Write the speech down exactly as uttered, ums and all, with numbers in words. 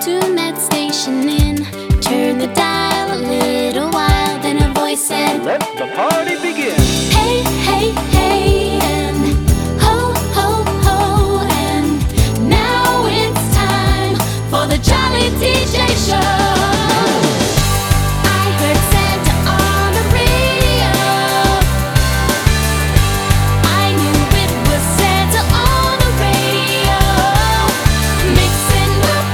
tune that station in. Turn the dial a little while, then a voice said, "Let the party begin." Hey, hey, hey, and ho, ho, ho, and now it's time for the Jolly D J Show.